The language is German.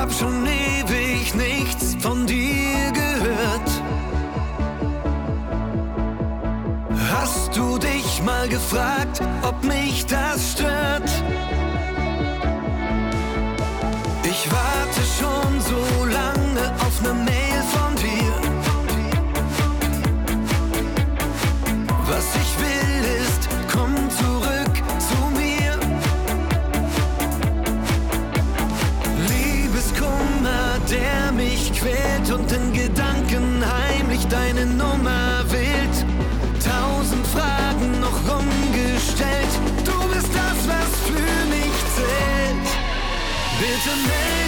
hab schon ewig nichts von dir gehört. Hast du dich mal gefragt, ob mich das stört? Ich warte schon so lange auf ne Mail von dir. Was ich will ist, komm zurück zu mir. Liebeskummer, der mich quält und in Gedanken heimlich deine Nummer wählt. 1000 Fragen noch rumgestellt. Du bist das, was für mich zählt. Bitte meld